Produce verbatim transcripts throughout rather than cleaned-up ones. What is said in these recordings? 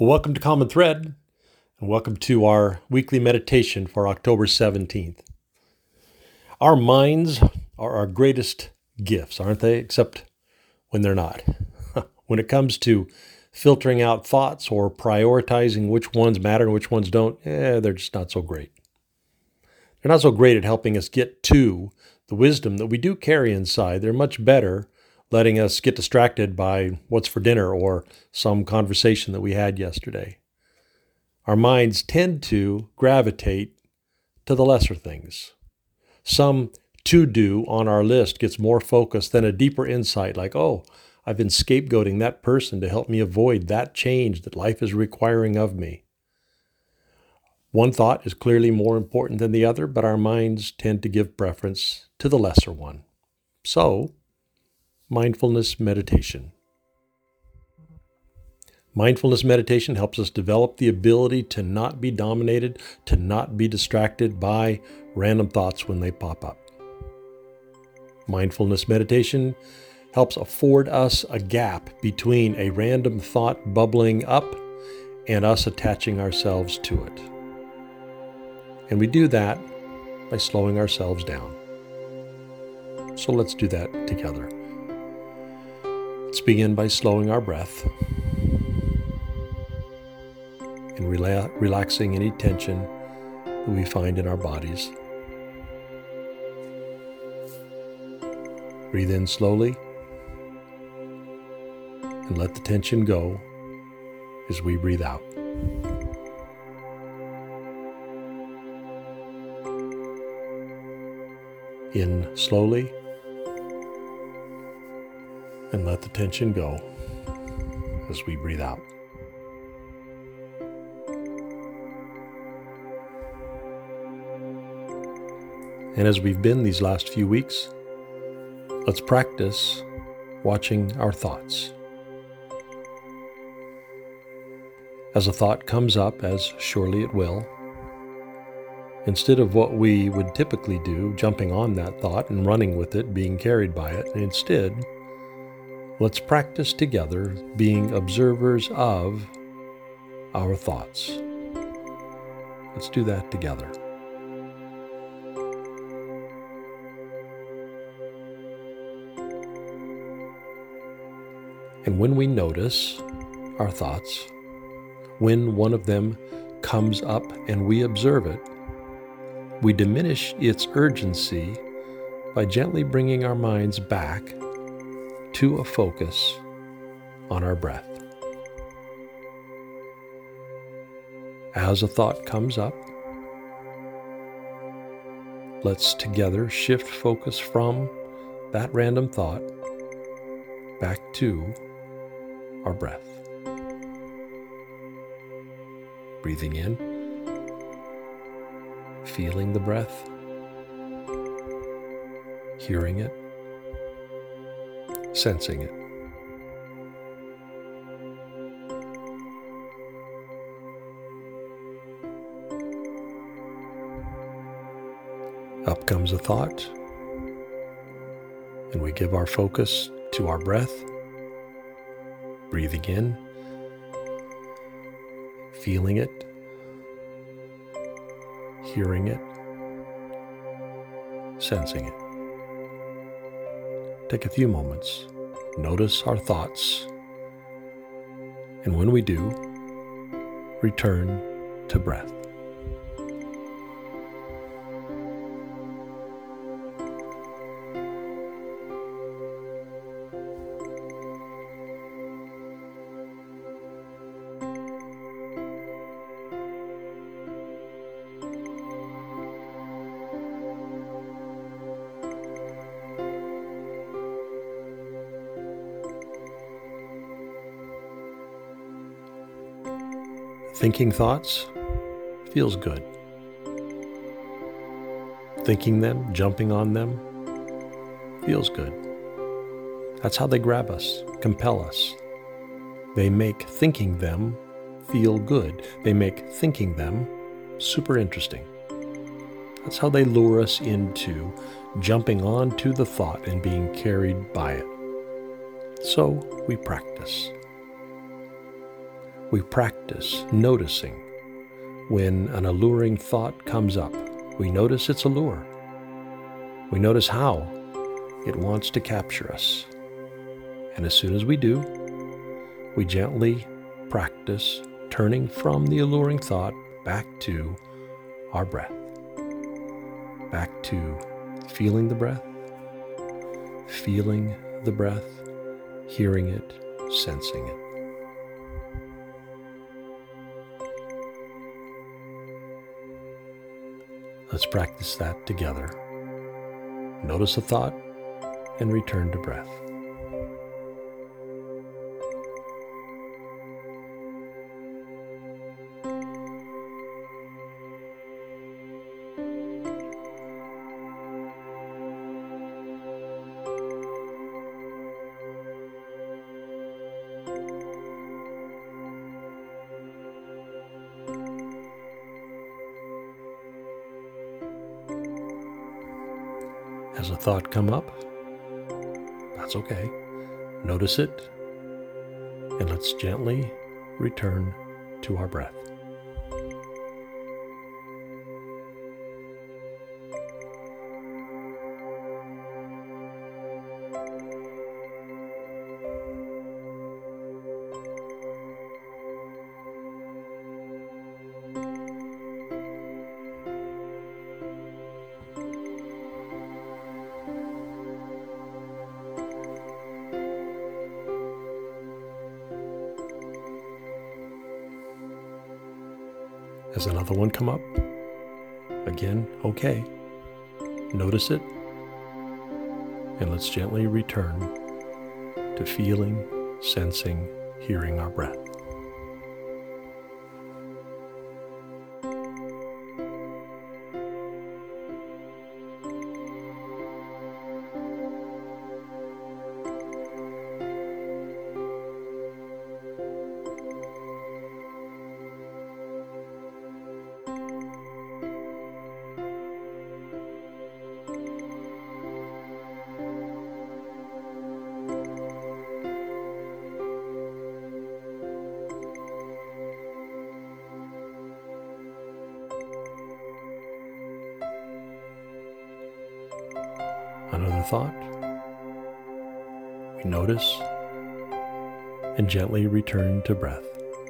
Well, welcome to Common Thread, and welcome to our weekly meditation for October seventeenth. Our minds are our greatest gifts, aren't they? Except when they're not. When it comes to filtering out thoughts or prioritizing which ones matter and which ones don't, eh, they're just not so great. They're not so great at helping us get to the wisdom that we do carry inside. They're much better letting us get distracted by what's for dinner or some conversation that we had yesterday. Our minds tend to gravitate to the lesser things. Some to-do on our list gets more focus than a deeper insight like, oh, I've been scapegoating that person to help me avoid that change that life is requiring of me. One thought is clearly more important than the other, but our minds tend to give preference to the lesser one. So, mindfulness meditation. Mindfulness meditation helps us develop the ability to not be dominated, to not be distracted by random thoughts when they pop up. Mindfulness meditation helps afford us a gap between a random thought bubbling up and us attaching ourselves to it. And we do that by slowing ourselves down. So let's do that together. Let's begin by slowing our breath and rela- relaxing any tension that we find in our bodies. Breathe in slowly and let the tension go as we breathe out. In slowly and let the tension go as we breathe out. And as we've been these last few weeks, let's practice watching our thoughts. As a thought comes up, as surely it will, instead of what we would typically do, jumping on that thought and running with it, being carried by it, instead, let's practice together being observers of our thoughts. Let's do that together. And when we notice our thoughts, when one of them comes up and we observe it, we diminish its urgency by gently bringing our minds back to a focus on our breath. As a thought comes up, let's together shift focus from that random thought back to our breath. Breathing in, feeling the breath, hearing it, sensing it. Up comes a thought, and we give our focus to our breath, breathing in, feeling it, hearing it, sensing it. Take a few moments, notice our thoughts, and when we do, return to breath. Thinking thoughts feels good. Thinking them, jumping on them, feels good. That's how they grab us, compel us. They make thinking them feel good. They make thinking them super interesting. That's how they lure us into jumping onto the thought and being carried by it. So we practice. we practice noticing when an alluring thought comes up. We notice its allure. We notice how it wants to capture us. And as soon as we do, we gently practice turning from the alluring thought back to our breath. Back to feeling the breath, feeling the breath, hearing it, sensing it. Let's practice that together. Notice a thought and return to breath. Has a thought come up? That's okay. Notice it, and let's gently return to our breath. Has another one come up? Again, okay. Notice it, and let's gently return to feeling, sensing, hearing our breath. Another thought. We notice and gently return to breath.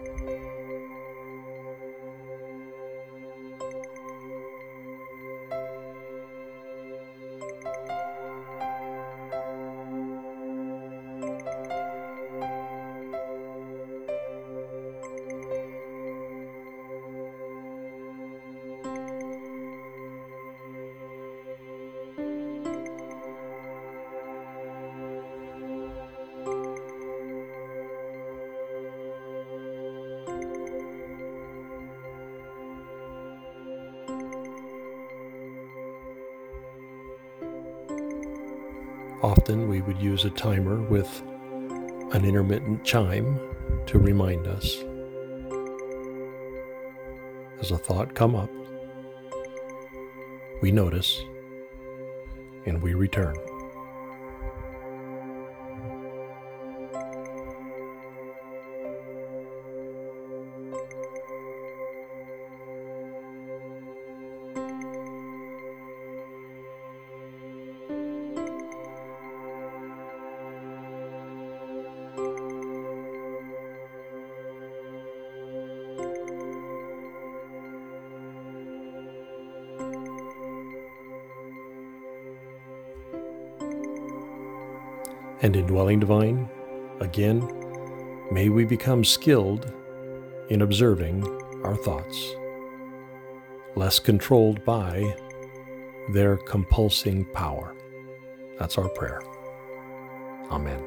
Often we would use a timer with an intermittent chime to remind us. As a thought come up, we notice and we return. And indwelling divine, again, may we become skilled in observing our thoughts, less controlled by their compulsing power. That's our prayer. Amen.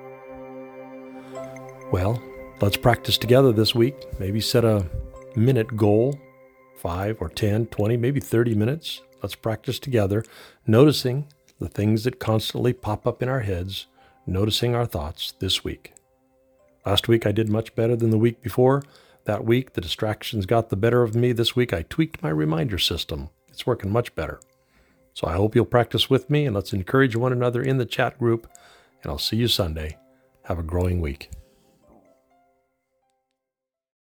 Well, let's practice together this week. Maybe set a minute goal, five or ten, twenty, maybe thirty minutes. Let's practice together, noticing the things that constantly pop up in our heads, noticing our thoughts this week. Last week I did much better than the week before. That week the distractions got the better of me. This week I tweaked my reminder system. It's working much better. So I hope you'll practice with me, and let's encourage one another in the chat group, and I'll see you Sunday. Have a growing week.